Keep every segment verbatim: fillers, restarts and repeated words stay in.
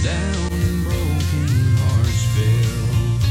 down and broken hearts fell.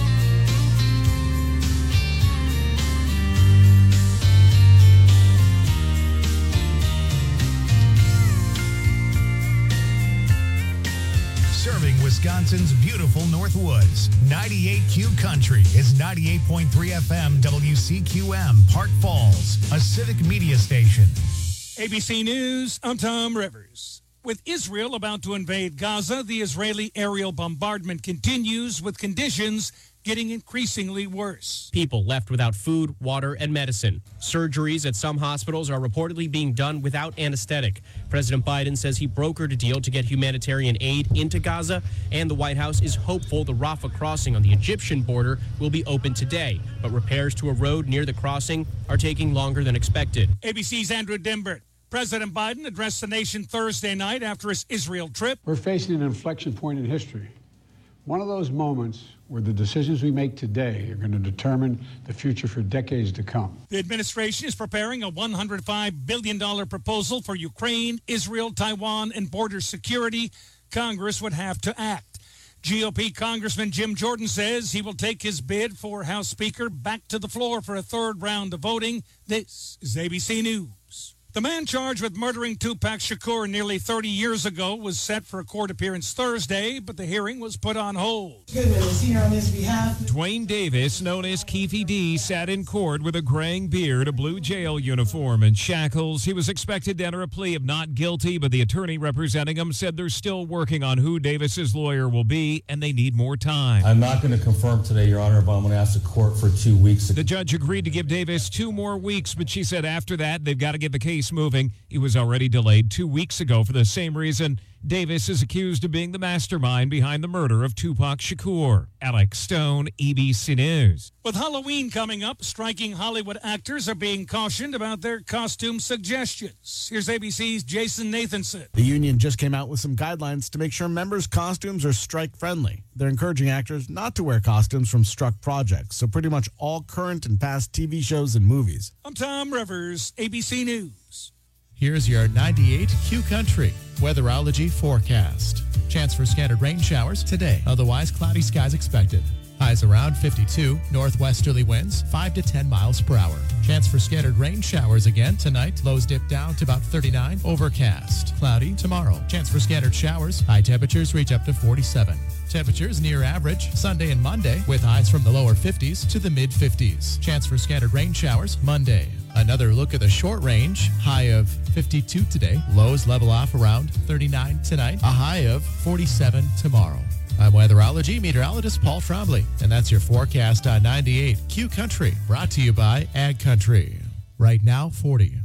Serving Wisconsin's beautiful Northwoods. ninety-eight Q Country is ninety-eight point three F M W C Q M, Park Falls, a civic media station. A B C News, I'm Tom Rivers. With Israel about to invade Gaza, the Israeli aerial bombardment continues with conditions getting increasingly worse. People left without food, water, and medicine. Surgeries at some hospitals are reportedly being done without anesthetic. President Biden says he brokered a deal to get humanitarian aid into Gaza, and the White House is hopeful the Rafah crossing on the Egyptian border will be open today. But repairs to a road near the crossing are taking longer than expected. A B C's Andrew Dimbert. President Biden addressed the nation Thursday night after his Israel trip. We're facing an inflection point in history. One of those moments where the decisions we make today are going to determine the future for decades to come. The administration is preparing a one hundred five billion dollars proposal for Ukraine, Israel, Taiwan, and border security. Congress would have to act. G O P Congressman Jim Jordan says he will take his bid for House Speaker back to the floor for a third round of voting. This is A B C News. The man charged with murdering Tupac Shakur nearly thirty years ago was set for a court appearance Thursday, but the hearing was put on hold. Goodman is here on his behalf. Dwayne Davis, known as Keefy D, sat in court with a graying beard, a blue jail uniform, and shackles. He was expected to enter a plea of not guilty, but the attorney representing him said they're still working on who Davis's lawyer will be, and they need more time. I'm not going to confirm today, Your Honor, but I'm going to ask the court for two weeks. The judge agreed to give Davis two more weeks, but she said after that, they've got to get the case moving. He was already delayed two weeks ago for the same reason. Davis is accused of being the mastermind behind the murder of Tupac Shakur. Alex Stone, A B C News. With Halloween coming up, striking Hollywood actors are being cautioned about their costume suggestions. Here's A B C's Jason Nathanson. The union just came out with some guidelines to make sure members' costumes are strike-friendly. They're encouraging actors not to wear costumes from struck projects, so pretty much all current and past T V shows and movies. I'm Tom Rivers, A B C News. Here's your ninety-eight Q Country weatherology forecast. Chance for scattered rain showers today. Otherwise, cloudy skies expected. Highs around fifty-two. Northwesterly winds five to ten miles per hour. Chance for scattered rain showers again tonight. Lows dip down to about thirty-nine. Overcast. Cloudy tomorrow. Chance for scattered showers. High temperatures reach up to forty-seven. Temperatures near average Sunday and Monday with highs from the lower fifties to the mid fifties. Chance for scattered rain showers Monday. Another look at the short range. High of fifty-two today. Lows level off around thirty-nine tonight. A high of forty-seven tomorrow. I'm weatherology meteorologist Paul Trombley, and that's your forecast on ninety-eight Q Country, brought to you by Ag Country. Right now, forty.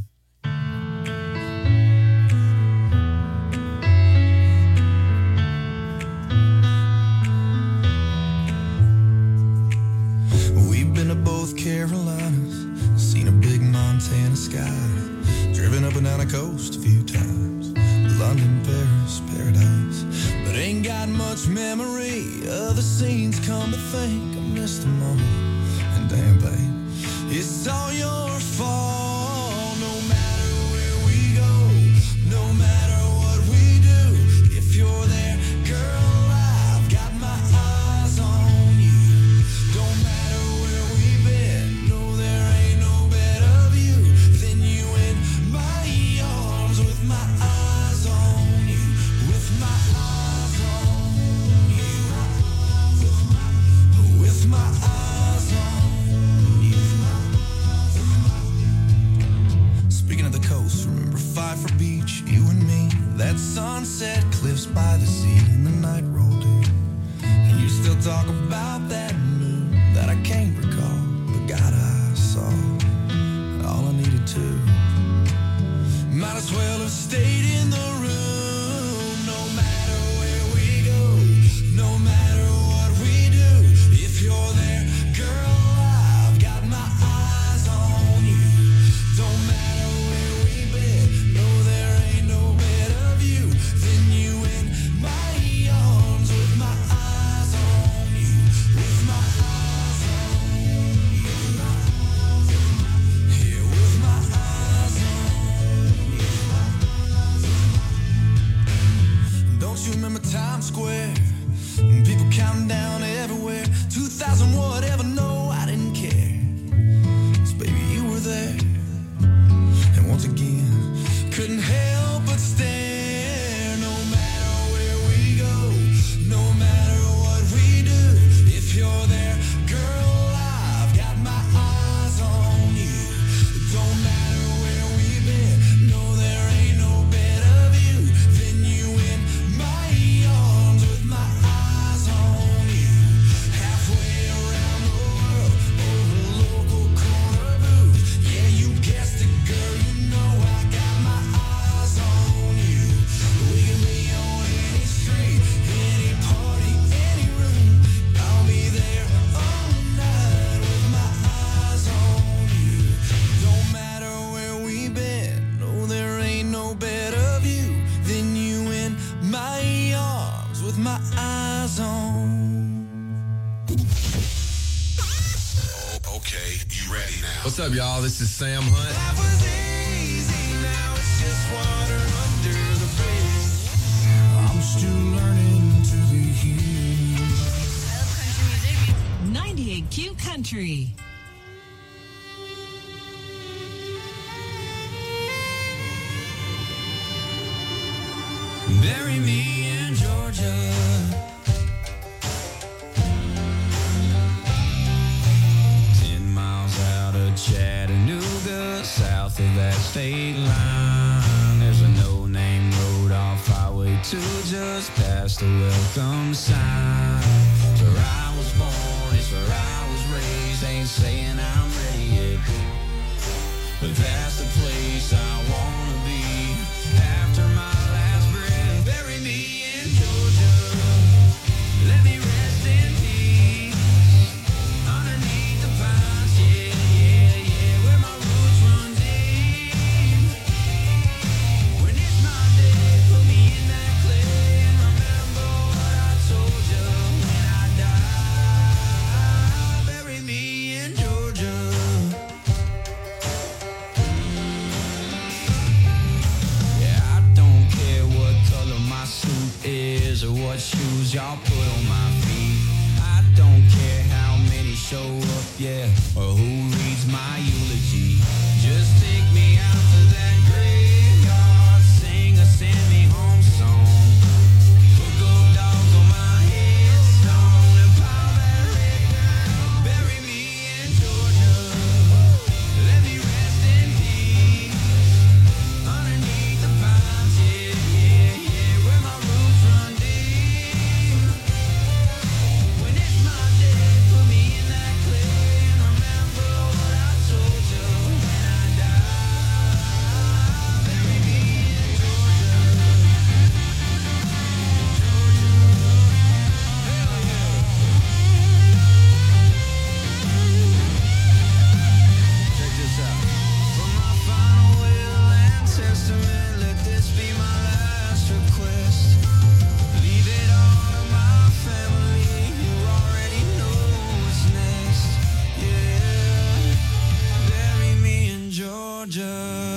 We've been to both Carolinas, seen a big Montana sky, driven up and down the coast a few times, London, Paris, paradise, but ain't got much memory of the scenes. Come to think, I missed them all, and damn babe, it's all your fault. No matter where we go, no matter what we do, if you're there, girl, I've got my eyes on you. Don't matter where we've been, no, there ain't no better view than you in my arms, with my eyes on you, with my eyes on you, with my eyes on you. Speaking of the coast, remember Pfeiffer Beach, you and me, that sunset cliffs by the sea, and the night rolled in, and you still talk about that moon that I can't recall, but God, I saw all I needed to. Might as well have stayed in the room. No matter where we go, no matter what we do, if you're there, girl, I've got my eyes on you. Don't matter where we've been, no, there ain't no better view than you in my arms, with my eyes on you, with my eyes on you. everywhere. People counting down everywhere. two thousand whatever, no, I didn't care. 'Cause baby, you were there. And once again, couldn't help but stare. No matter where we go, no matter what we do, if you're there, girl, I've got my eyes on you. It don't matter where we've been, no, there ain't no better view than you in my arms with my eyes on you. Halfway around the world, over local corner booth. Yeah, you guessed it, girl, you know I got my eyes on you. We can be on any street, any party, any room. I'll be there all night with my eyes on you. Don't matter where we've been, no, there ain't no better view than you in my arms with my eyes on. Okay, you ready now? What's up, y'all? This is Sam Hunt. That was easy, now it's just water under the bridge. I'm still learning to be here. ninety-eight Q Country. Bury me in Georgia. Ten miles out of Chattanooga, south of that state line, there's a no-name road off Highway two, just past the welcome sign. It's where I was born, it's where I was raised. Ain't saying I'm ready yet, but that's the place I wanna be after my last breath. Bury me in Georgia, let me rest in peace underneath the pines. Yeah, yeah, yeah, where my roots run deep. When it's my day, put me in that clay and remember what I told you when I die. Bury me in Georgia. Yeah, I don't care what color my suit is or what shoes y'all put on my feet. I don't care how many show up, yeah, or who reads my eulogy. Just take me out to that graveyard, sing a send me home song. Put gold dogs on my headstone and pile that red down. Bury me in Georgia, let me rest in peace underneath the pines. Yeah, yeah, yeah, where my roots run deep. When it's my day, put me in that clay and remember what I told you when I die. Bury me in Georgia. Check this out. For my final will and testament, let this be my last request. Leave it all to my family, you already know what's next. Yeah, bury me in Georgia.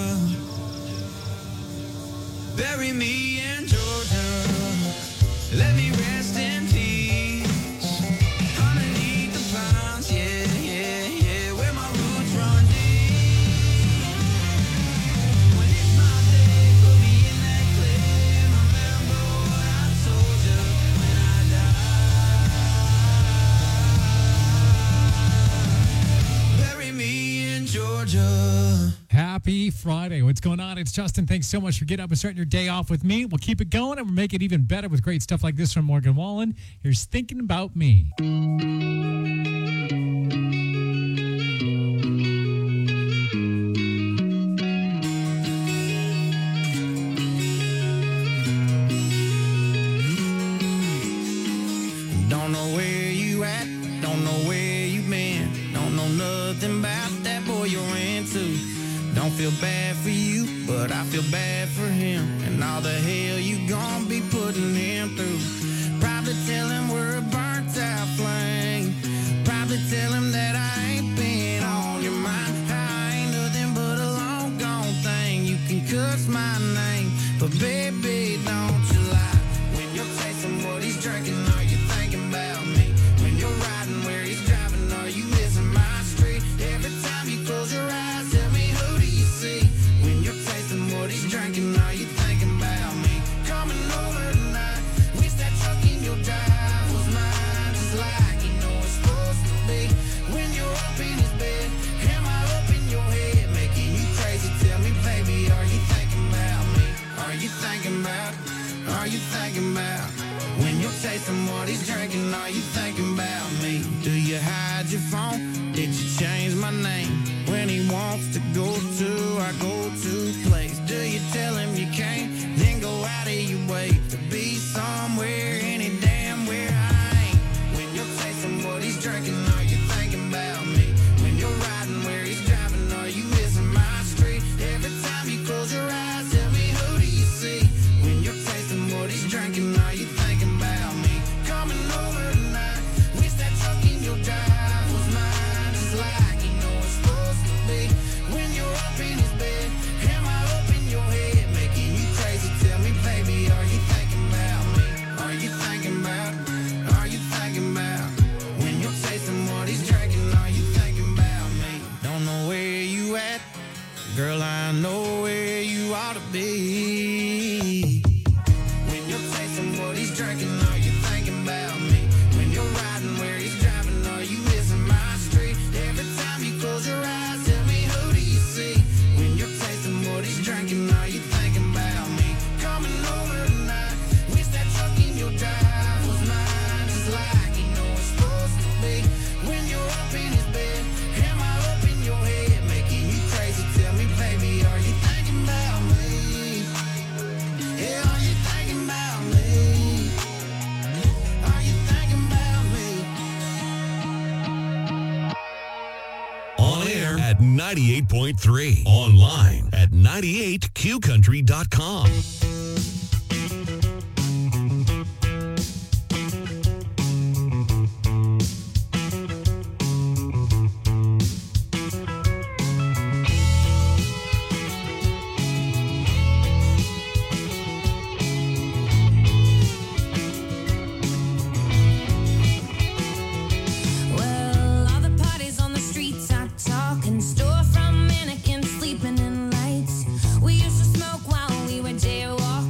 Bury me in Georgia. Let me rest in peace underneath the pines. Yeah, yeah, yeah, where my roots run deep. When it's my day, put me in that clay and remember what I told you when I die. Bury me in Georgia. Happy Friday. What's going on? It's Justin. Thanks so much for getting up and starting your day off with me. We'll keep it going and we'll make it even better with great stuff like this from Morgan Wallen. Here's Thinking About Me. Don't know where you at, don't know where you been, don't know nothing about that boy you're into. Don't feel bad for you, but I feel bad for him and all the hell you gon' be putting him through. Probably tell him we're a burnt out flame. Probably tell him that I ain't been on your mind. I ain't nothing but a long gone thing. You can cuss my name, but baby, don't you lie when you're chasing what he's driving. drinking, are you thinking about me? When you're riding where he's driving, are you missing my street? Every time you close your eyes, tell me who do you see? When you're tasting what he's drinking, are you thinking about me? Coming over tonight, wish that truck in your drive was mine, just like you know it's supposed to be. When you're up in his bed, am I up in your head, making you crazy? Tell me, baby, are you thinking about me? Are you thinking about, are you thinking about? When you're tasting what he's drinking, are you thinking about me? Do you hide your phone? Did you change my name? When he wants to go to our go-to place, do you tell him you can't? Then go out of your way to be somewhere, any damn where I ain't. When you're tasting what he's drinking, are you thinking about me? When you're riding where he's driving, are you missing my street? Every time you close your eyes, tell me who do you see? When you're tasting what he's drinking, are you thinking about me? Coming over tonight, wish that truck in your drive was mine, just like you know it's supposed to be. When you're up in his bed, am I up in your head, making you crazy? Tell me, baby, are you thinking about me? Are you thinking about, are you thinking about? When you're tasting what he's drinking, are you thinking about me? Don't know where you at, girl, I know where you ought to be. When you're tasting what he's drinking, are you thinking about me? When you're riding where he's driving, are you missing my street? Every time you close your eyes, tell me who do you see? When you're tasting what he's drinking, are you thinking about me? Coming over tonight, wish that truck in your drive was mine, just like you know it's supposed to be. When you're up in his bed, am I up in your head, making you crazy? Tell me, baby, are you thinking about me? Yeah, are you thinking about me? Are you thinking about me? On air at ninety-eight point three. Online at ninety-eight q country dot com. Well, all the parties on the streets are talking, storefront mannequins sleeping in lights. We used to smoke while we were jaywalking.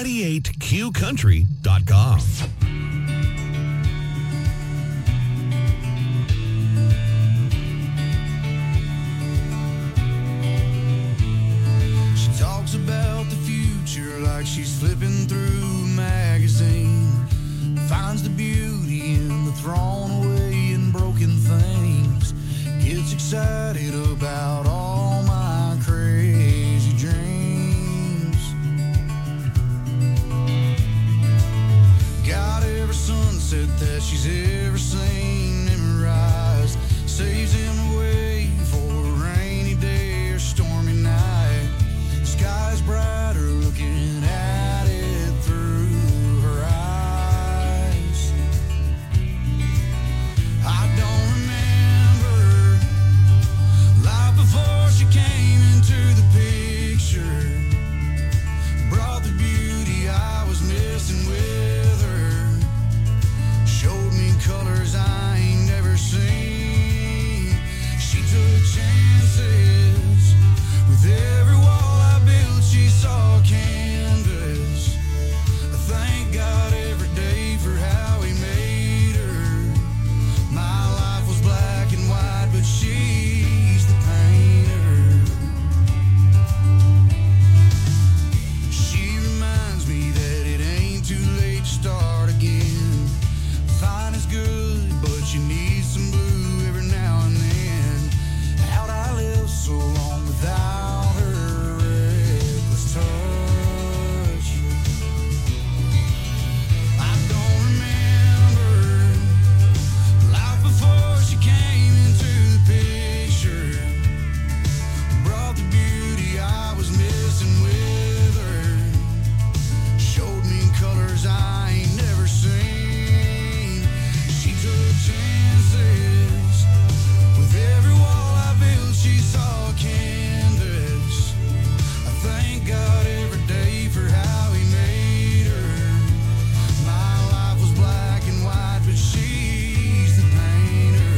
ninety-eight Q country dot com. She talks about the future like she's flipping through a magazine. Finds the beauty in the thrown away and broken things. Gets excited about all my crazy dreams. Got every sunset that she's ever seen memorized. Saves him away for a rainy day or stormy night. Sky's brighter looking at it through her eyes. I don't remember life before she came into the picture. Brought the beauty I was missing with her. Showed me colors I ain't never seen. She took chances with every wall I built. She saw canvas. I thank God every day for how he made her. My life was black and white, but she's the painter. She reminds me that it ain't too late to start again. Fine is good, but you need some blue every now and then. How'd I live so long without her reckless touch? I don't remember life before she came into the picture. Brought the beauty I was missing with her. Showed me colors I ain't never seen. She took chances with every wall I built. She saw canvas. I thank God every day for how he made her. My life was black and white, but she's the painter.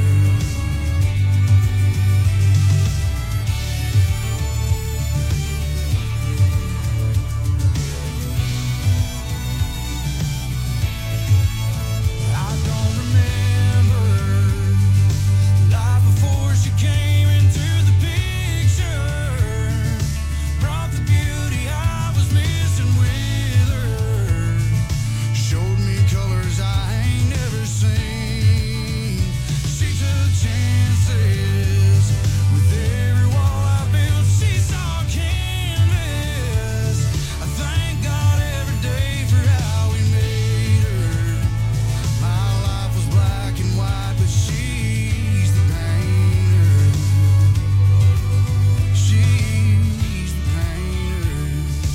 I don't remember life before she came into the picture. Brought the beauty I was missing with her. Showed me colors I ain't never seen. She took chances with every wall I built. She saw canvas. I thank God every day for how he made her. My life was black and white, but she's the painter. She's the painter.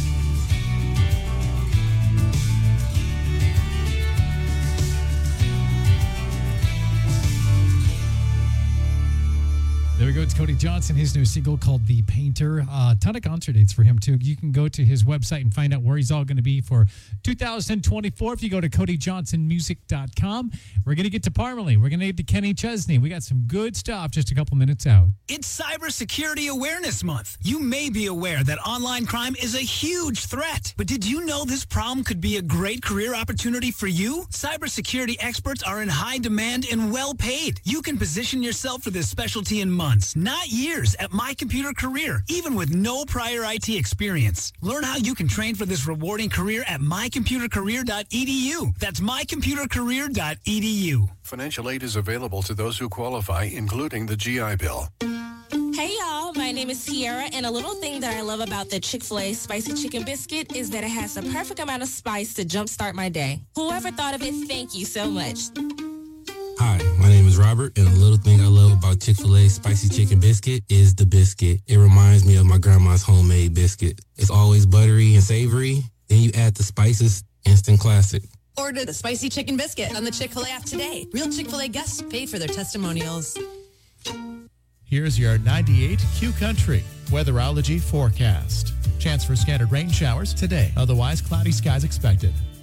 There we go. It's Cody Johnson, his new single called The Painter. A uh, ton of concert dates for him, too. You can go to his website and find out where he's all going to be for two thousand twenty-four. If you go to Cody Johnson Music dot com, we're going to get to Parmalee. We're going to get to Kenny Chesney. We got some good stuff just a couple minutes out. It's Cybersecurity Awareness Month. You may be aware that online crime is a huge threat. But did you know this problem could be a great career opportunity for you? Cybersecurity experts are in high demand and well paid. You can position yourself for this specialty in months, not years, at My Computer Career, even with no prior I T experience. Learn how you can train for this rewarding career at my computer career dot e d u. That's my computer career dot e d u. Financial aid is available to those who qualify, including the G I Bill. Hey y'all, my name is Tiara, and a little thing that I love about the Chick-fil-A Spicy Chicken Biscuit is that it has the perfect amount of spice to jumpstart my day. Whoever thought of it, thank you so much. Hi, my name is Robert, and a little thing I love about Chick-fil-A Spicy Chicken Biscuit is the biscuit. It reminds me of my grandma's homemade biscuit. It's always buttery and savory. Then you add the spices, instant classic. Order the Spicy Chicken Biscuit on the Chick-fil-A app today. Real Chick-fil-A guests paid for their testimonials. Here's your ninety-eight Q Country weatherology forecast. Chance for scattered rain showers today. Otherwise, cloudy skies expected.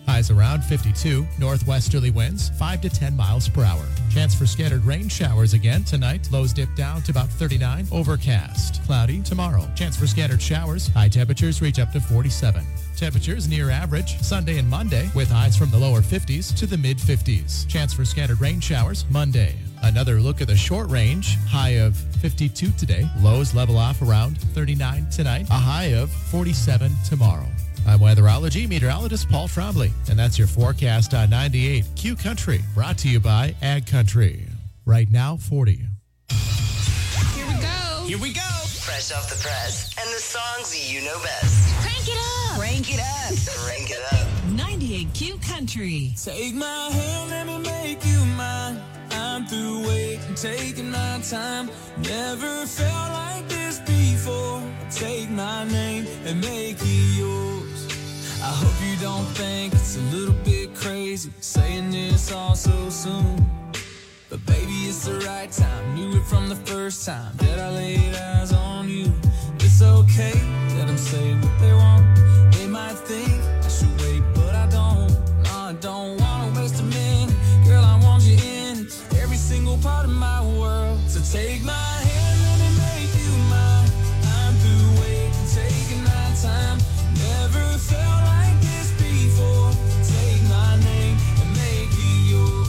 Highs around fifty-two. Northwesterly winds five to ten miles per hour. Chance for scattered rain showers again tonight. Lows dip down to about thirty-nine. Overcast. Cloudy tomorrow. Chance for scattered showers. High temperatures reach up to forty-seven. Temperatures near average Sunday and Monday with highs from the lower fifties to the mid fifties. Chance for scattered rain showers Monday. Another look at the short range. High of fifty-two today. Lows level off around thirty-nine tonight. A high of forty-seven tomorrow. I'm weatherology meteorologist Paul Trombley, and that's your forecast on ninety-eight Q Country, brought to you by Ag Country. Right now, forty. Here we go. Here we go. Fresh off the press. And the songs you know best. Crank it up. Crank it up. Crank it up. ninety-eight Q Country. Take my hand, let me make you mine. I'm through waiting, taking my time. Never felt like this before. Take my name and make it yours. I hope you don't think it's a little bit crazy saying this all so soon. But baby, it's the right time. Knew it from the first time that I laid eyes on you. It's okay, let them say what they want. They might think I should wait, but I don't. No, I don't want to waste a minute. Girl, I want you in every single part of my world. So take my hand, let me make you mine. I'm through waiting, taking my time. Never felt like this before. Take my name and make it yours.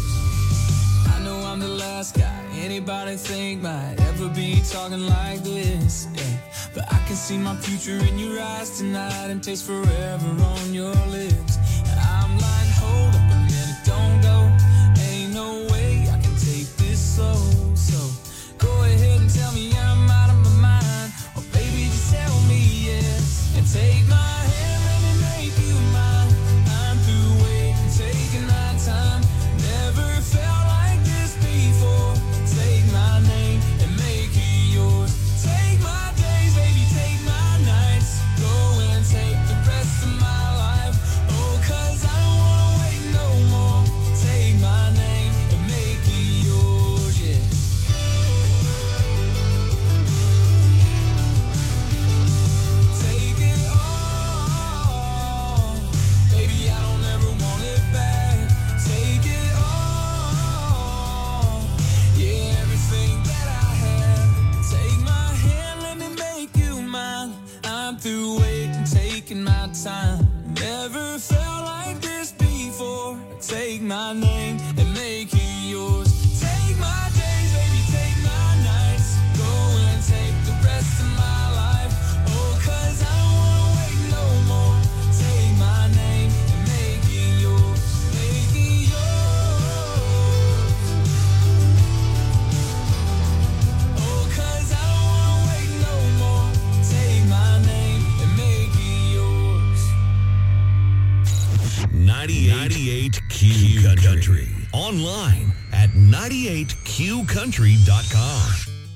I know I'm the last guy anybody think might ever be talking like this, yeah. But I can see my future in your eyes tonight and taste forever on your lips. I'm like, hold up a minute, don't go. Ain't no way I can take this slow. So go ahead and tell me I'm out of my mind, or baby just tell me yes. And take my hand, let me make you mine. I'm through waiting, taking my time. Never felt like this before. Take my name and make it yours. Take my days, baby, take my nights. Go and take the rest of my life. Oh, cause I don't wanna wait no more. Take my name and make it yours, yeah. Take it all. Baby, I don't ever want it back. Take it all. Yeah, everything that I have. Take my hand, let me make you mine. I'm through waiting, taking my time. Never felt like this before. Take my name and make it yours. Take my days, baby, take my nights. Go and take the rest of my life. Oh, cause I don't wanna wait no more. Take my name and make it yours. Make it yours. Oh, cause I don't wanna wait no more. Take my name and make it yours. ninety-eight Q Country. Online at ninety-eight Q country dot com.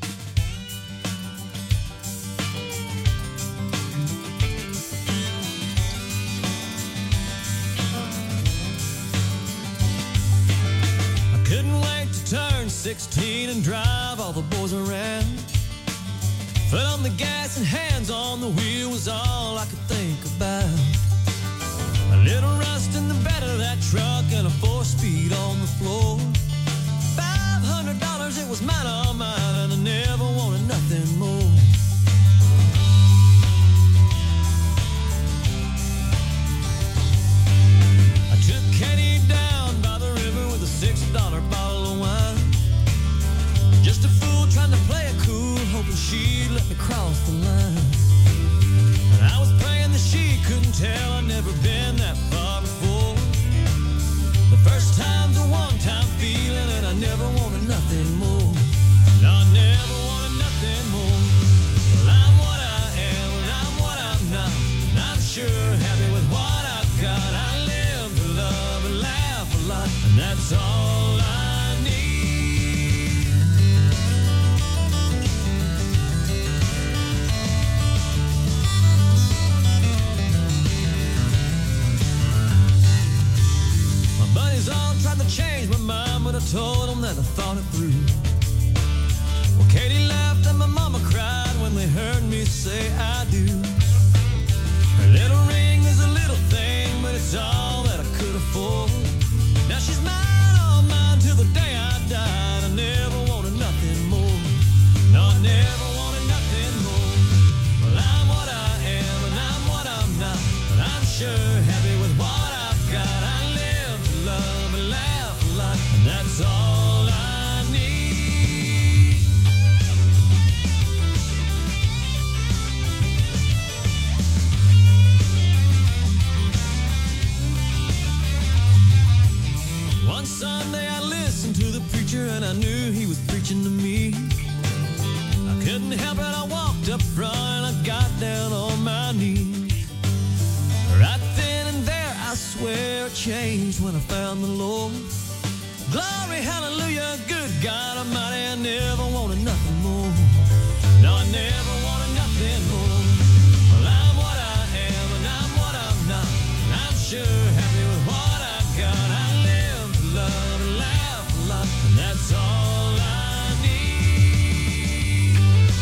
I couldn't wait to turn sixteen and drive all the boys around. Foot on the gas and hands on the wheel was all I could think about. A little rust in the bed of that truck and a four-speed on the floor. Five hundred dollars, it was mine, all mine, and I never wanted nothing more. I took Kenny down by the river with a six dollar bottle of wine. Just a fool trying to play it cool, hoping she'd let me cross the line. And I was praying that she couldn't tell I'd never been that far before. The first time's a one-time feeling, and I never wanted nothing more. No, I never wanted nothing more. Well, I'm what I am, and I'm what I'm not. And I'm sure happy with what I've got. I live to love and laugh a lot, and that's all I need. My buddies all tried to change my mind, but I told them that I thought it through. Well, Katie laughed and my mama cried when they heard me say I do. Her little ring is a little thing, but it's all that I could that's all I need. One Sunday I listened to the preacher and I knew he was preaching to me. I couldn't help it, I walked up front and I got down on my knees. Right then and there I swear it changed when I found the Lord. Glory, hallelujah, good God Almighty, I never wanted nothing more. No, I never wanted nothing more. Well, I'm what I am and I'm what I'm not. And I'm sure happy with what I got. I live to love and laugh a lot, and that's all I need.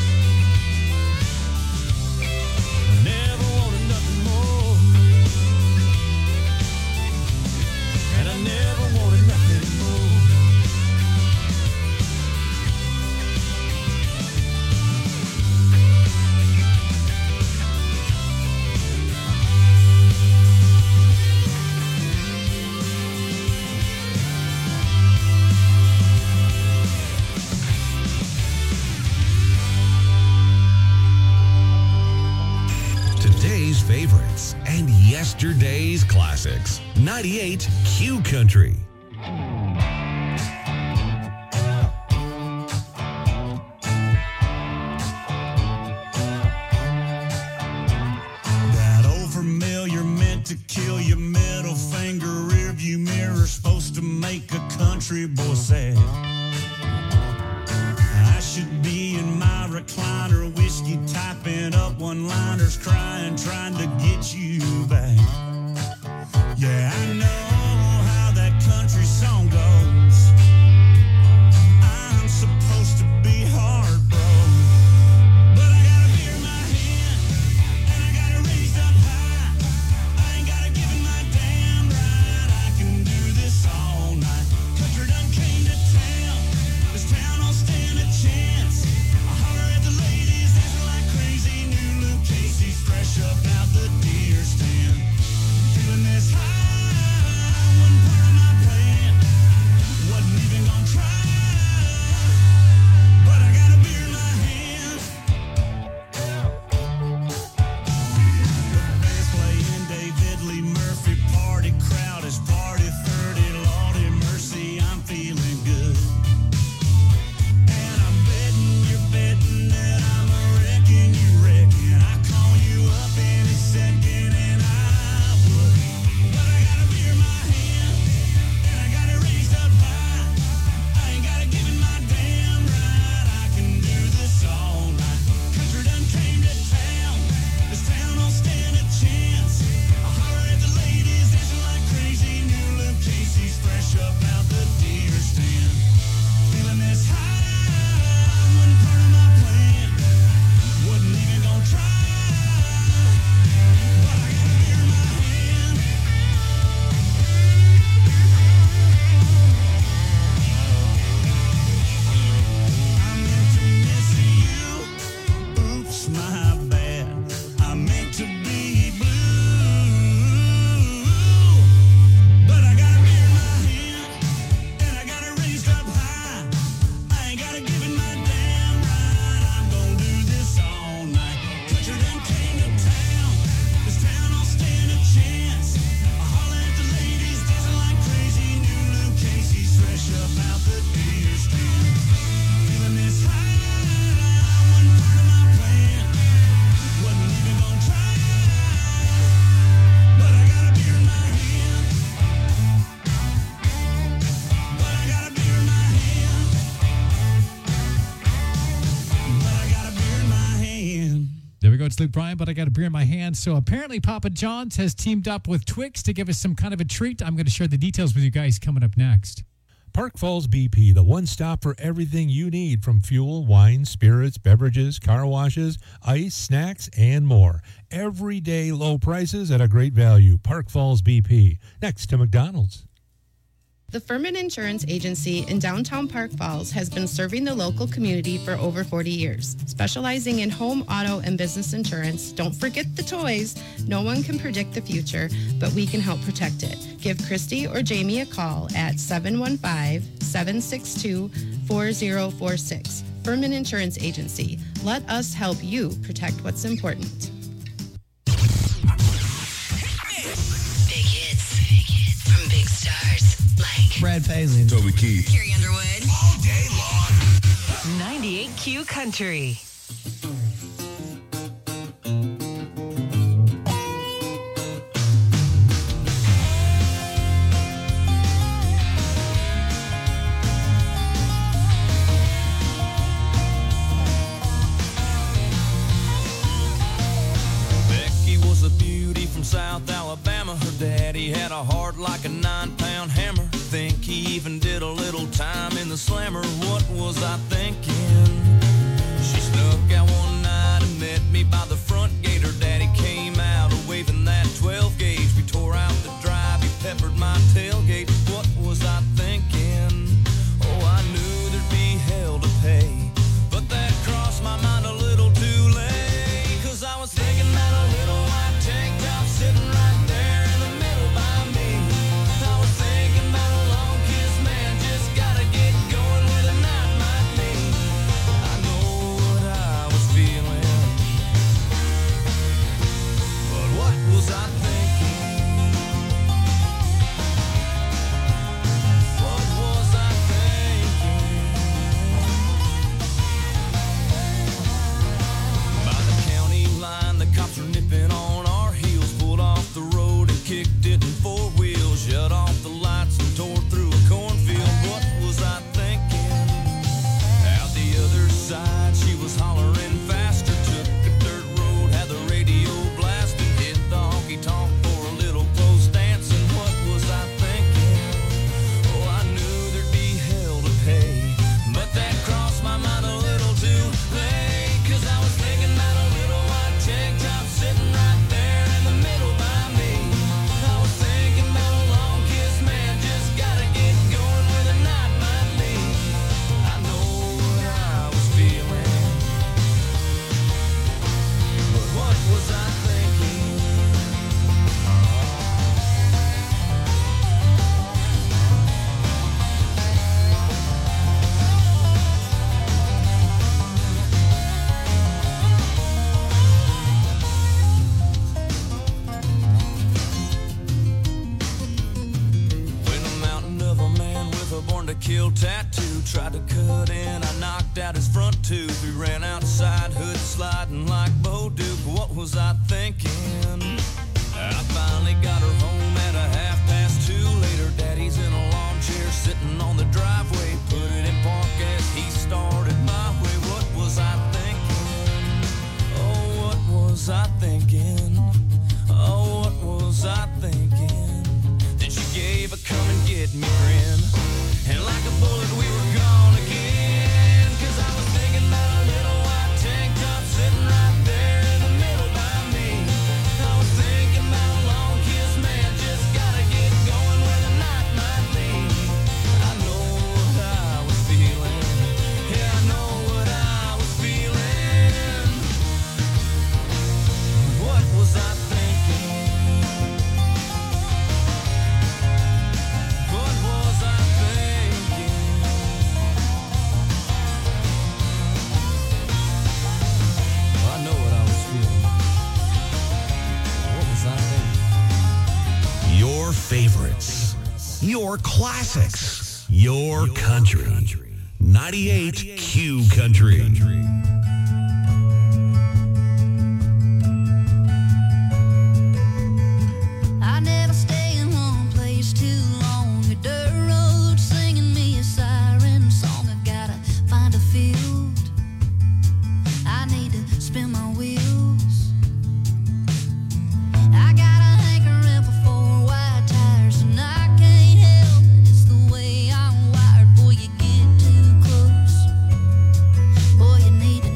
I never wanted nothing more. And I never wanted nothing more. Today's favorites and yesterday's classics. ninety-eight Q Country. That old familiar meant to kill your middle finger rearview mirror, supposed to make a country boy sad. I should be in my recliner, whiskey typing up one-liners, crying, trying to get you back. Yeah, I know how that country song goes. I'm supposed to be heartbroken, but I got a beer in my hand, and I got it raised up high. I ain't got to give it my damn right. I can do this all night. Country done came to town. This town don't stand a chance. I holler at the ladies, dancing like crazy. New Luke Casey's fresh up out the deer stand. Feeling this high. Wasn't part of my plan. Wasn't even gonna try. But I got a beer in my hand. The band's playing David Lee Murphy. Party crowd is party thirty. Lordy mercy, I'm feeling good. And I'm betting you're betting that I'm a wrecking you reckon. I call you up any second and I would. But I got a beer in my hand, and I got it raised up high. I ain't got to give it my damn right. I can do this all night. Country done came to town. This town don't stand a chance. I holler at the ladies, dancing like crazy. New Luke Casey's fresh up out the deer stand. Feeling this high, wasn't part of my plan. Wasn't even gonna try. But I got a beer in my hand. I meant to miss you. Oops, my bad. I meant to be blue. But I got a beer in my hand, and I got it raised up high. I ain't got to give it my damn right. I'm gonna do this all night. Country done came to town. This town don't stand a chance. I holler at the ladies, dancing like crazy. New Luke Casey's fresh up out the deer stand. Feeling this high, wasn't part of my plan. Wasn't even gonna try. But I got a beer in my hand. But I got a beer in my hand. But I got a beer in my hand. There we go. It's Luke Bryan, but I got a beer in my hand. So apparently Papa John's has teamed up with Twix to give us some kind of a treat. I'm going to share the details with you guys coming up next. Park Falls B P, the one stop for everything you need from fuel, wine, spirits, beverages, car washes, ice, snacks, and more. Everyday low prices at a great value. Park Falls B P, next to McDonald's. The Furman Insurance Agency in downtown Park Falls has been serving the local community for over forty years. Specializing in home, auto, and business insurance, don't forget the toys. No one can predict the future, but we can help protect it. Give Christy or Jamie a call at seven one five, seven six two, four zero four six. Furman Insurance Agency. Let us help you protect what's important. Big hits, big hits from big stars like Brad Paisley, Toby Keith, Carrie Underwood, all day long. ninety-eight Q Country. South Alabama, her daddy had a heart like a nine-pound hammer. Think he even did a little time in the slammer. What was I thinking? She snuck out one night and met me by the front gate. Her daddy came out waving that twelve gauge. We tore out the drive, he peppered my tailgate. What was I thinking? Oh, I knew there'd be hell to pay, but that crossed my mind a little too late. Cause I was thinking that a little white tank top sitting right there in the middle by me. I was thinking about a long kiss, man, just gotta get going where the night might be. I know what I was feeling, but what was I thinking? What was I thinking? By the county line, the cops were nipping on our heels, pulled off the road and kicked it in four wheels, shut off the lights and tore through a cornfield. What was I thinking? Out the other side, she was hollering faster, took a dirt road, had the radio blasting, hit the honky tonk for a little close dancing. What was I thinking? Oh, I knew there'd be hell to pay, but that crossed my mind a little too late. Cause I was thinking about a little white tank top sitting right there in the middle by me. I was thinking about a long kiss, man, just gotta get going where the night might be. I know what I was feeling, but what was I thinking? When a mountain of a man with a born to kill tattoo tried to cut in, I knocked out his front tooth. We ran outside, hood sliding like Bo Duke. What was I thinking? I finally got her home at a half past two. Later, daddy's in a lawn chair sitting on the driveway. Put it in park as he started my way. What was I thinking? Oh, what was I thinking? Oh, what was I thinking? Then she gave a come and get me grin, and like a bullet we were gone again. Cause I was thinking about a little white tank top sitting right there in the middle by me. I was thinking about a long kiss, man, just gotta get going where the night might be. I know what I was feeling, yeah, I know what I was feeling. What was I thinking? What was I thinking? I know what I was feeling. What was I thinking? Your favorites, your classics, your country. ninety-eight Q Country. I never stay in one place too long. A dirt road singing me a siren song. I gotta find a field. I need to spin my wheels. I got a hankering for four wide tires, and I can't help it. It's the way I'm wired. Boy, you get too close. Boy, you need to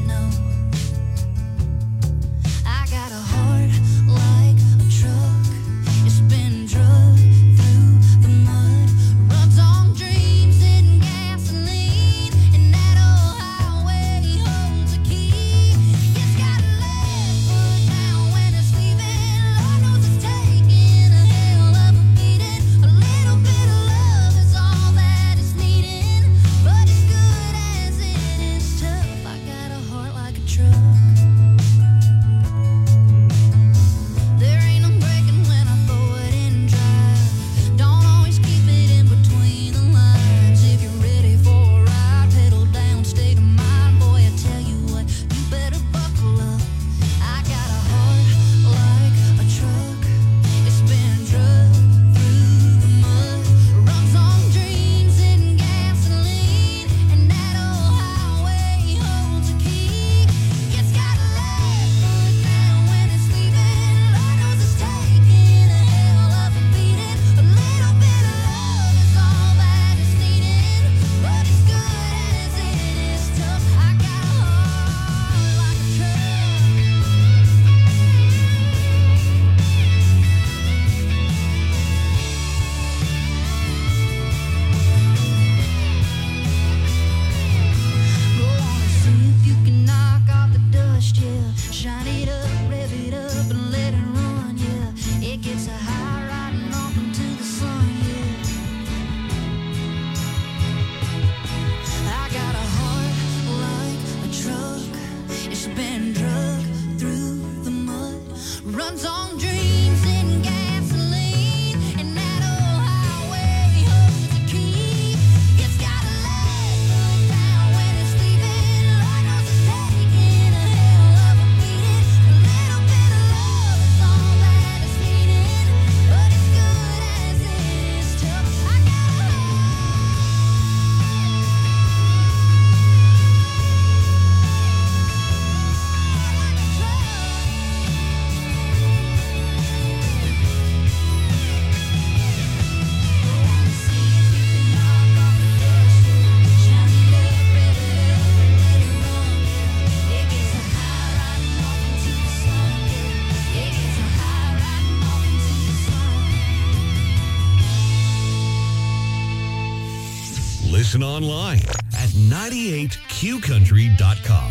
online at ninety-eight q country dot com.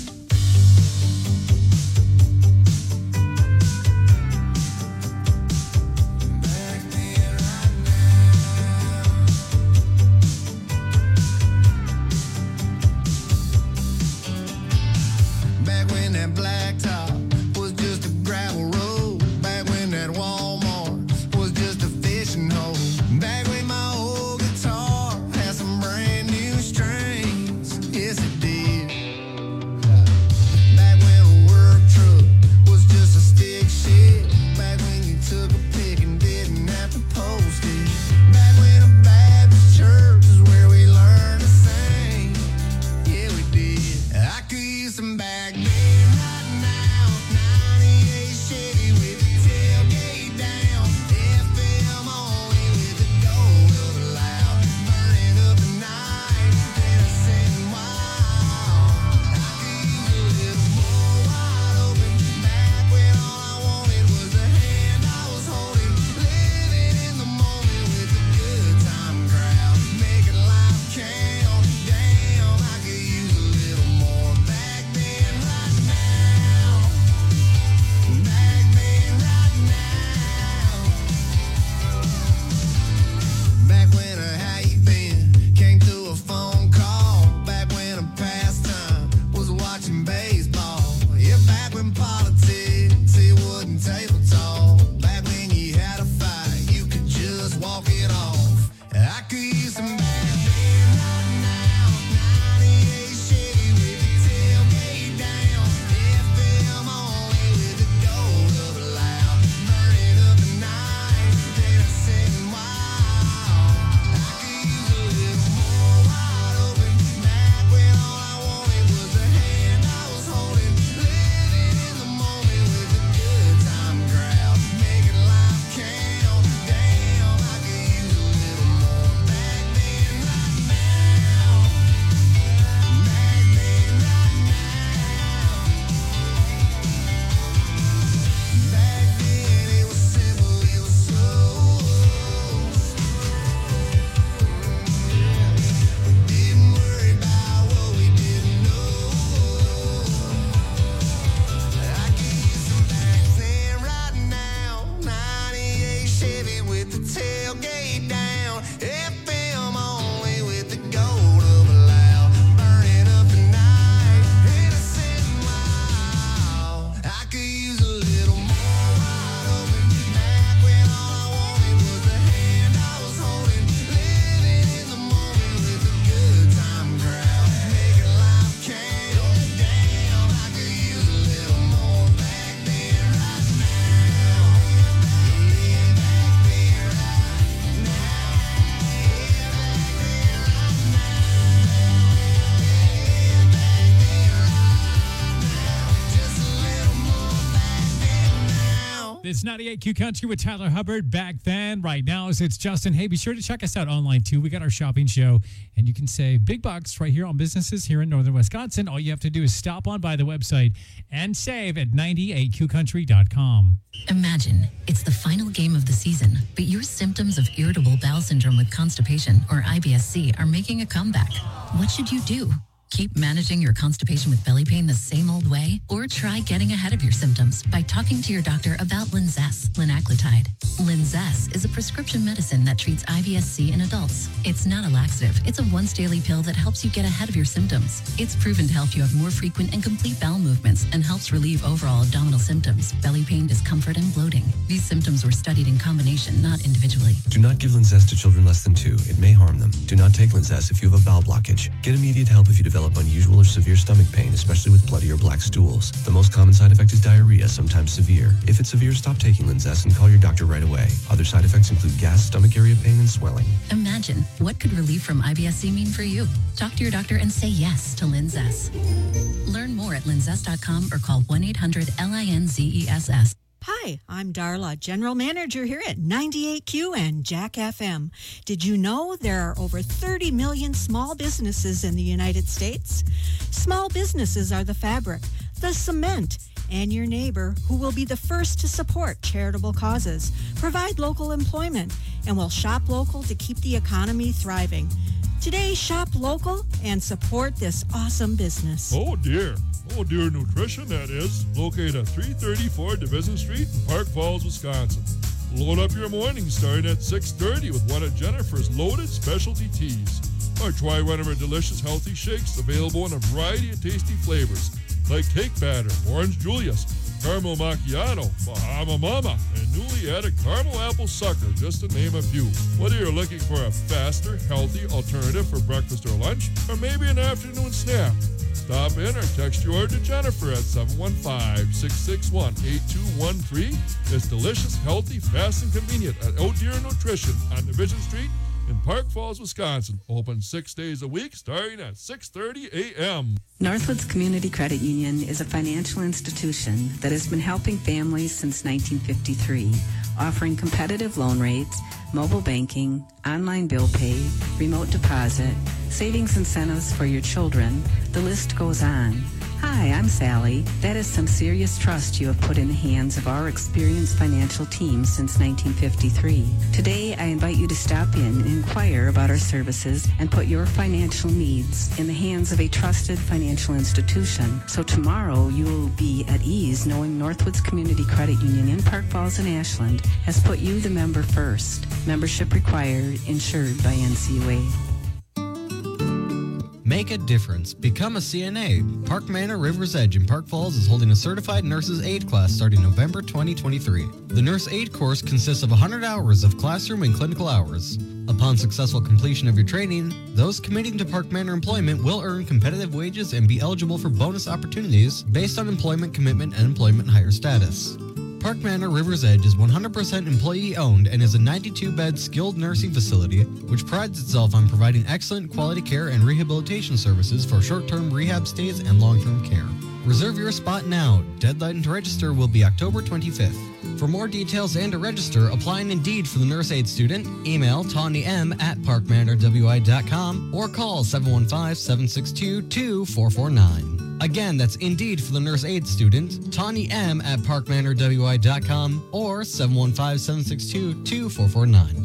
Back when that blacktop was just a gravel road. Back when that Walmart was just a fishing hole. Back when my old guitar had some brand new strings. Yes, it did. Back when a work truck was just a stick shift. Back when you took a pic and didn't have to post it. Back when a Baptist church is where we learned to sing. Yeah, we did. I could use some back. It's ninety-eight Q Country with Tyler Hubbard. Back then, right now, as it's Justin. Hey, be sure to check us out online, too. We got our shopping show, and you can save big bucks right here on businesses here in northern Wisconsin. All you have to do is stop on by the website and save at ninety-eight q country dot com. Imagine it's the final game of the season, but your symptoms of irritable bowel syndrome with constipation, or I B S C, are making a comeback. What should you do? Keep managing your constipation with belly pain the same old way? Or try getting ahead of your symptoms by talking to your doctor about Linzess, linaclotide. Linzess is a prescription medicine that treats I B S C in adults. It's not a laxative. It's a once-daily pill that helps you get ahead of your symptoms. It's proven to help you have more frequent and complete bowel movements and helps relieve overall abdominal symptoms, belly pain, discomfort, and bloating. These symptoms were studied in combination, not individually. Do not give Linzess to children less than two. It may harm them. Do not take Linzess if you have a bowel blockage. Get immediate help if you develop unusual or severe stomach pain, especially with bloody or black stools. The most common side effect is diarrhea, sometimes severe. If it's severe, stop taking Linzess and call your doctor right away. Other side effects include gas, stomach area pain, and swelling. Imagine, what could relief from I B S C mean for you? Talk to your doctor and say yes to Linzess. Learn more at linzess dot com or call one eight hundred L I N Z E S S. Hi, I'm Darla, General Manager here at ninety-eight Q and Jack F M. Did you know there are over thirty million small businesses in the United States? Small businesses are the fabric, the cement, and your neighbor who will be the first to support charitable causes, provide local employment, and will shop local to keep the economy thriving. Today, shop local and support this awesome business. Oh, dear. Oh, Dear Nutrition, that is. Located at three thirty-four Division Street in Park Falls, Wisconsin. Load up your morning starting at six thirty with one of Jennifer's loaded specialty teas. Or try one of her delicious healthy shakes available in a variety of tasty flavors like cake batter, orange Julius, caramel macchiato, Bahama Mama, and newly added caramel apple sucker, just to name a few. Whether you're looking for a faster, healthy alternative for breakfast or lunch, or maybe an afternoon snack, stop in or text your order to Jennifer at seven one five, six six one, eight two one three. It's delicious, healthy, fast, and convenient at Oh Dear Nutrition on Division Street in Park Falls, Wisconsin. Open six days a week starting at six thirty a.m. Northwoods Community Credit Union is a financial institution that has been helping families since nineteen fifty-three, offering competitive loan rates, mobile banking, online bill pay, remote deposit, savings incentives for your children. The list goes on. Hi, I'm Sally. That is some serious trust you have put in the hands of our experienced financial team since nineteen fifty-three. Today, I invite you to stop in and inquire about our services and put your financial needs in the hands of a trusted financial institution. So tomorrow, you will be at ease knowing Northwoods Community Credit Union in Park Falls and Ashland has put you, the member, first. Membership required, insured by N C U A. Make a difference. Become a C N A. Park Manor River's Edge in Park Falls is holding a Certified Nurses Aide class starting November twenty twenty-three. The Nurse Aide course consists of one hundred hours of classroom and clinical hours. Upon successful completion of your training, those committing to Park Manor employment will earn competitive wages and be eligible for bonus opportunities based on employment commitment and employment hire status. Park Manor River's Edge is one hundred percent employee-owned and is a ninety-two bed skilled nursing facility which prides itself on providing excellent quality care and rehabilitation services for short-term rehab stays and long-term care. Reserve your spot now. Deadline to register will be October twenty-fifth. For more details and to register, apply on Indeed for the Nurse Aide student, email Tawny M at park manor w i dot com or call seven one five, seven six two, two four four nine. Again, that's Indeed for the Nurse Aide student, Tawny M at park manor w i dot com or seven one five, seven six two, two four four nine.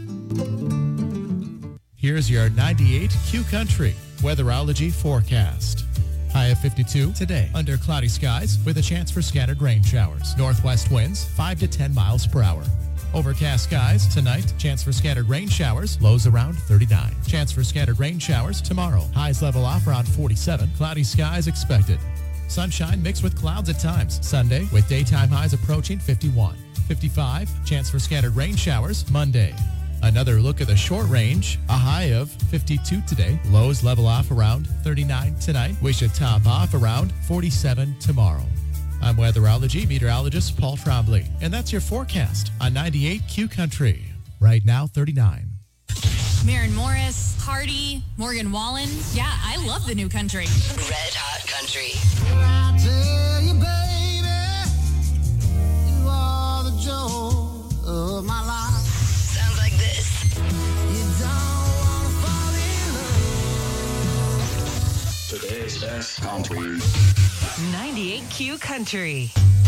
Here's your ninety-eight Q Country weatherology forecast. High of fifty-two today, under cloudy skies with a chance for scattered rain showers. Northwest winds five to ten miles per hour. Overcast skies tonight, chance for scattered rain showers, lows around thirty-nine. Chance for scattered rain showers tomorrow, highs level off around forty-seven. Cloudy skies expected. Sunshine mixed with clouds at times. Sunday with daytime highs approaching fifty-one. fifty-five, chance for scattered rain showers Monday. Another look at the short range, a high of fifty-two today. Lows level off around thirty-nine tonight. We should top off around forty-seven tomorrow. I'm weatherology meteorologist Paul Trombley, and that's your forecast on ninety-eight Q Country. Right now, thirty-nine. Maren Morris, Hardy, Morgan Wallen. Yeah, I love the new country. Red Hot Country. I tell you, baby, you are the joy of my life. Sounds like this. You don't want to fall in love. Today's best country. ninety-eight Q Country.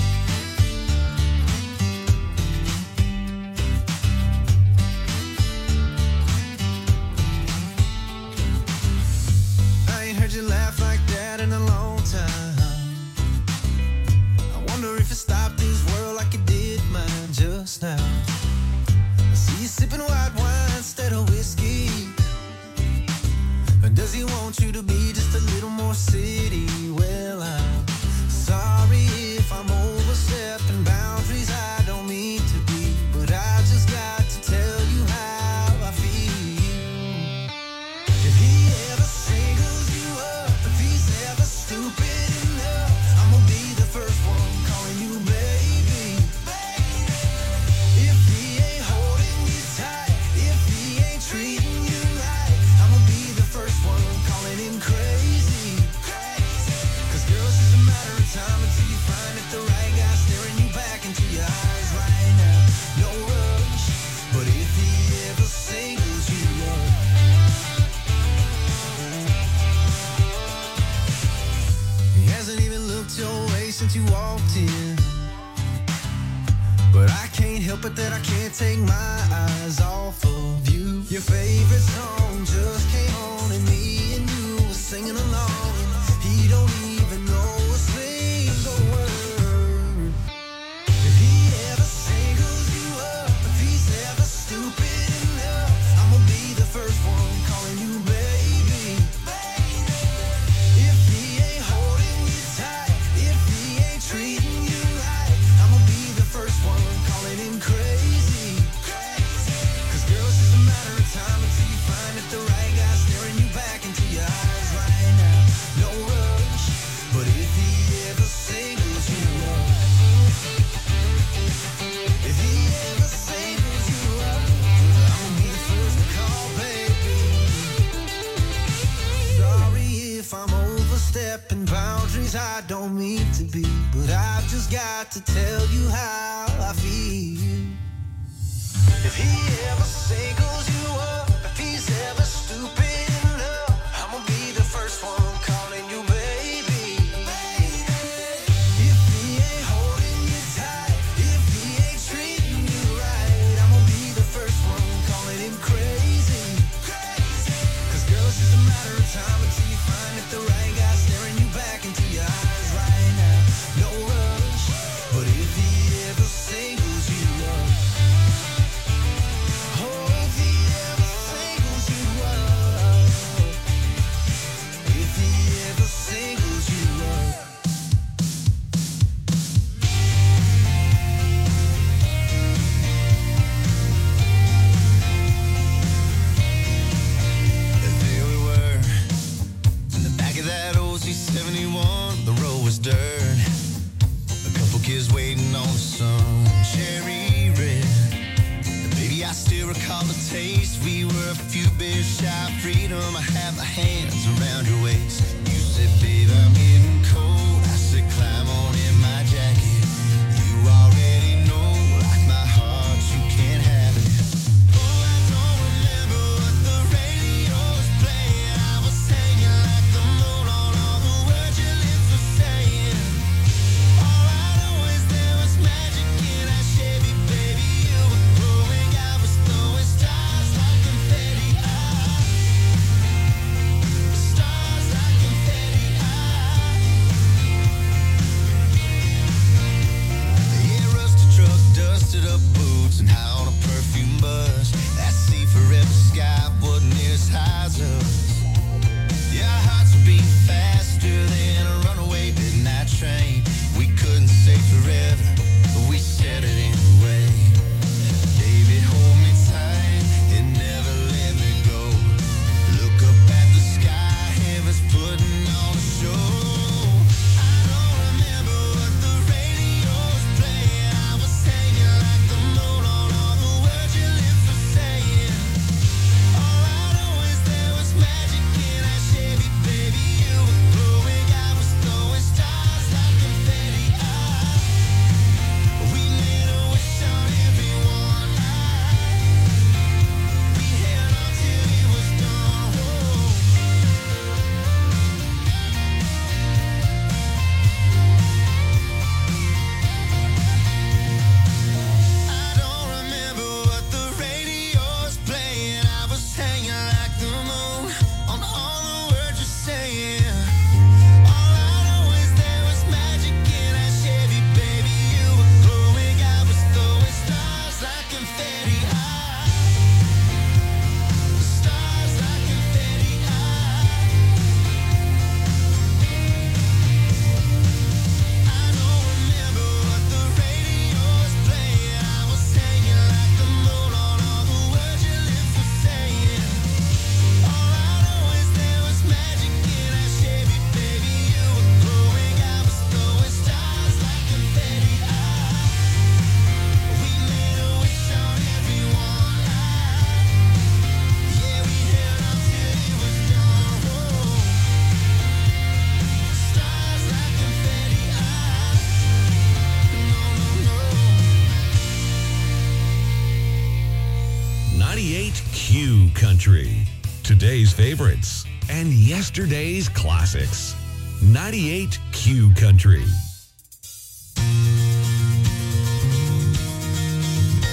I ain't heard you laugh like that in a long time. I wonder if it stopped this world like it did mine just now. I see you sipping white wine instead of whiskey. Or does he want you to be just a little more city? Well, I'm sorry if I'm overstepping boundaries I don't mean to be, but I just got to tell you how I feel. If he ever singles you up, if he's ever stupid enough, I'm gonna be the first one calling you baby. If he ain't holding you tight, if he ain't treating you right, I'm gonna be the first one calling him crazy. Cause girl, it's just a matter of time until you find it the right guy staring you back into your eyes right now. No rush, but if he ever singles you up, he hasn't even looked your way since you walked in, but I can't help help it that I can't take my eyes off of you. Your favorite song just came on and me and you were singing along. He don't even know a single word. If he ever singles you up, if he's ever stupid enough, I'm gonna be the first one calling you baby. If he ain't holding you tight, if he ain't treating you right, I'm gonna be the first one calling him crazy. Cause girl, it's just a matter of time until you find that the right guy staring you back into your eyes right now. No rush, but if he ever singles you up, if he ever singles you up, I'm gonna be the first to call, baby. Sorry if I'm overstepping boundaries I don't mean to be, but I've just got to tell you how I feel. If he ever singles you up, if he's ever stupid enough, I'm gonna be the first one calling you baby. If he ain't holding you tight, if he ain't treating you right, I'm gonna be the first one calling him crazy. Cause girl, it's just a matter of time until you find that the right guy staring you back into your eyes right now. No rush, but if he ever singles you up, oh, if he ever singles you up, if he ever singles you up. And there we were, in the back of that old C seventy-one, the road was dirt. A couple kids waiting on the sun, cherry red. And baby, I still recall the taste. We were a few beers shy of freedom. I had my hands around your waist. You said, babe, I'm getting cold. I said, climb on in my jacket. You already know, like my heart, you can't have it. Oh, I don't remember what the radio was playing. I was hanging like the moon on all the words your lips were saying. All I know is there was magic in that Chevy, baby. You were glowing, I was throwing stars like confetti. Stars like confetti. Yeah, rusted truck, dusted up boots, and high on a perfume buzz. That sea forever sky wasn't near as high as us. Yeah, our hearts were beating faster than a runaway midnight train. We couldn't say forever, but we said it anyway. Baby, hold me tight and never let me go. Look up at the sky, heaven's putting on a show. I don't remember what the radio was playing. I was hanging like the moon on all the words your lips were saying. All I know is there was magic in that Chevy, baby. You were glowing, I was throwing stars like confetti. We made a wish on everyone. We held on till it was done. I don't remember what the radio was playing. I was hanging like the moon on all the words you're saying. All I know is there was magic in that Chevy, baby. You were glowing, I was throwing stars like confetti. Stars like confetti. I don't remember what the radio was playing. I was hanging like the moon on all the words your lips were saying. All I know is there was magic in that Chevy, baby. You were glowing, I was throwing stars like confetti. We made a wish on everyone. Yeah, we held on till it was done. Stars like confetti. No, no, no. ninety-eight Q Country. Today's favorites and yesterday's classics. ninety-eight Q Country.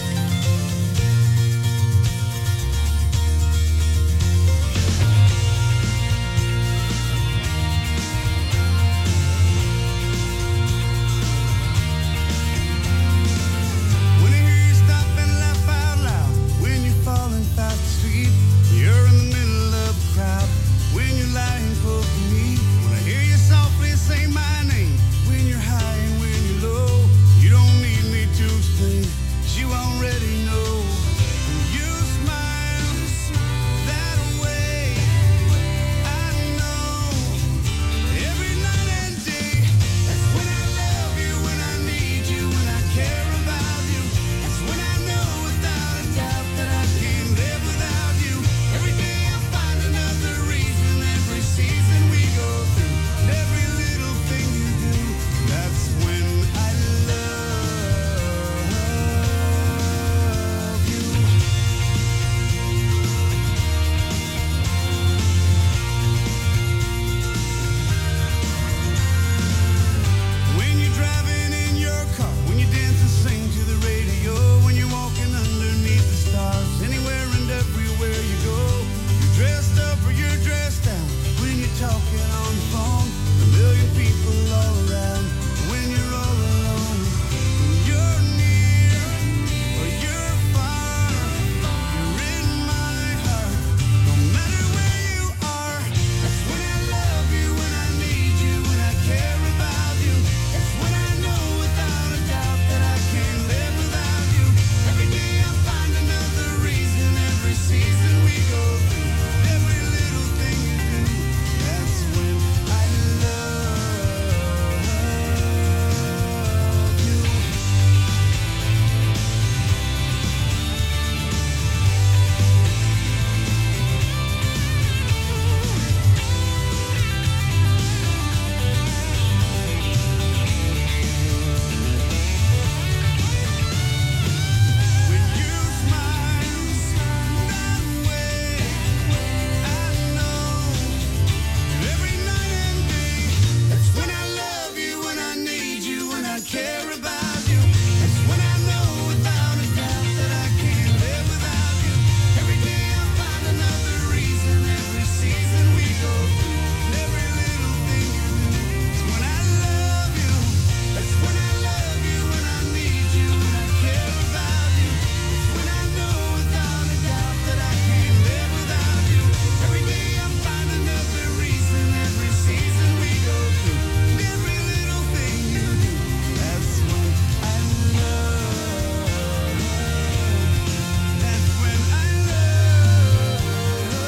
talking